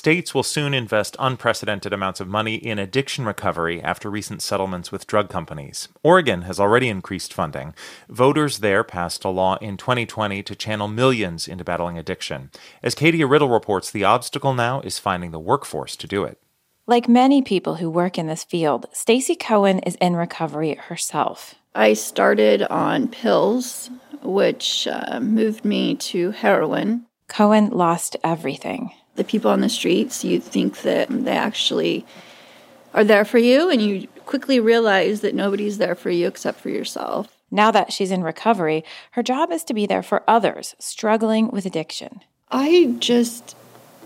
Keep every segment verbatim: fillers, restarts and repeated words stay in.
States will soon invest unprecedented amounts of money in addiction recovery after recent settlements with drug companies. Oregon has already increased funding. Voters there passed a law in twenty twenty to channel millions into battling addiction. As Katia Riddle reports, the obstacle now is finding the workforce to do it. Like many people who work in this field, Stacey Cohen is in recovery herself. I started on pills, which uh, moved me to heroin. Cohen lost everything. The people on the streets, you think that they actually are there for you, and you quickly realize that nobody's there for you except for yourself. Now that she's in recovery, her job is to be there for others struggling with addiction. I just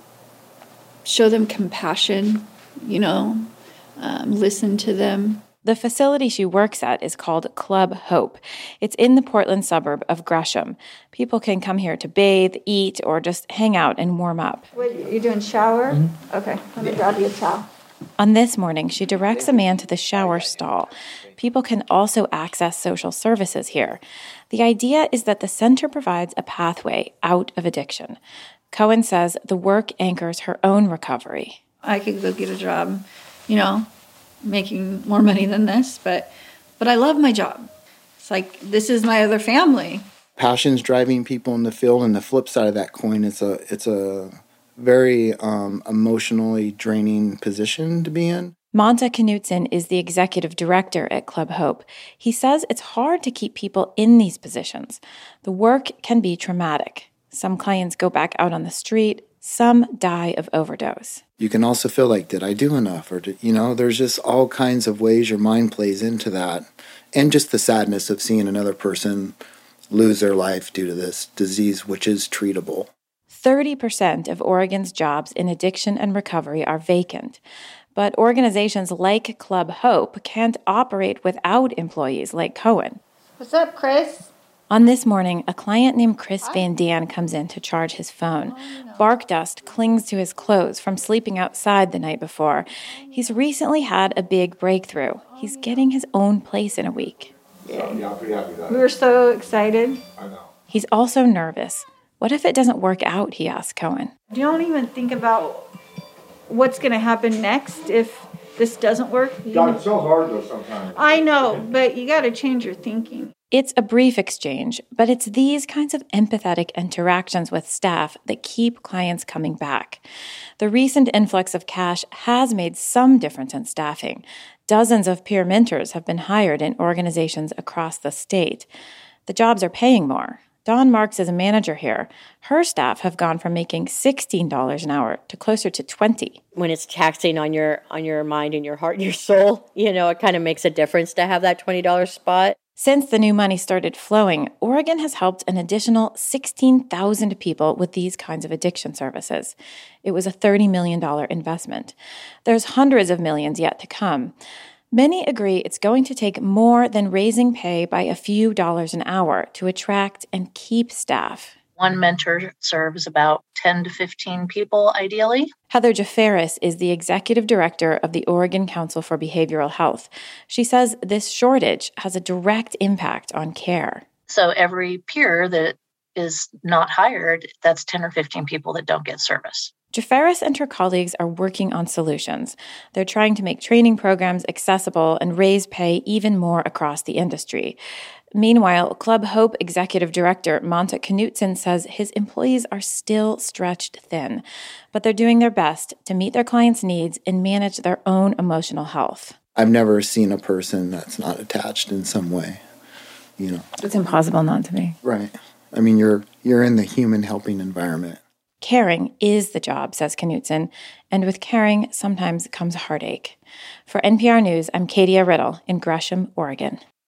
show them compassion, you know, um, listen to them. The facility she works at is called Club Hope. It's in the Portland suburb of Gresham. People can come here to bathe, eat, or just hang out and warm up. What, you're doing shower? Mm-hmm. Okay, let me grab you a towel. On this morning, she directs a man to the shower stall. People can also access social services here. The idea is that the center provides a pathway out of addiction. Cohen says the work anchors her own recovery. I could go get a job, you know, making more money than this, but but I love my job. It's like, this is my other family. Passion's driving people in the field, and the flip side of that coin, it's a it's a very um, emotionally draining position to be in. Monta Knutson is the executive director at Club Hope. He says it's hard to keep people in these positions. The work can be traumatic. Some clients go back out on the street. Some die of overdose. You can also feel like, did I do enough? Or, did, you know, there's just all kinds of ways your mind plays into that. And just the sadness of seeing another person lose their life due to this disease, which is treatable. thirty percent of Oregon's jobs in addiction and recovery are vacant. But organizations like Club Hope can't operate without employees like Cohen. What's up, Chris? On this morning, a client named Chris Van Dan comes in to charge his phone. Bark dust clings to his clothes from sleeping outside the night before. He's recently had a big breakthrough. He's getting his own place in a week. So, yeah, I'm pretty happy with that. We were so excited. I know. He's also nervous. What if it doesn't work out, he asks Cohen. You don't even think about what's going to happen next if this doesn't work. God, it's so hard though sometimes. I know, but you got to change your thinking. It's a brief exchange, but it's these kinds of empathetic interactions with staff that keep clients coming back. The recent influx of cash has made some difference in staffing. Dozens of peer mentors have been hired in organizations across the state. The jobs are paying more. Dawn Marks is a manager here. Her staff have gone from making sixteen dollars an hour to closer to twenty dollars. When it's taxing on your on your mind and your heart and your soul, you know, it kind of makes a difference to have that twenty dollars spot. Since the new money started flowing, Oregon has helped an additional sixteen thousand people with these kinds of addiction services. It was a thirty million dollars investment. There's hundreds of millions yet to come. Many agree it's going to take more than raising pay by a few dollars an hour to attract and keep staff. One mentor serves about ten to fifteen people, ideally. Heather Jafaris is the executive director of the Oregon Council for Behavioral Health. She says this shortage has a direct impact on care. So every peer that is not hired, that's ten or fifteen people that don't get service. Jafaris and her colleagues are working on solutions. They're trying to make training programs accessible and raise pay even more across the industry. Meanwhile, Club Hope executive director Monta Knutson says his employees are still stretched thin, but they're doing their best to meet their clients' needs and manage their own emotional health. I've never seen a person that's not attached in some way, you know. It's impossible not to be. Right. I mean, you're you're in the human helping environment. Caring is the job, says Knutson, and with caring sometimes comes heartache. For N P R News, I'm Katia Riddle in Gresham, Oregon.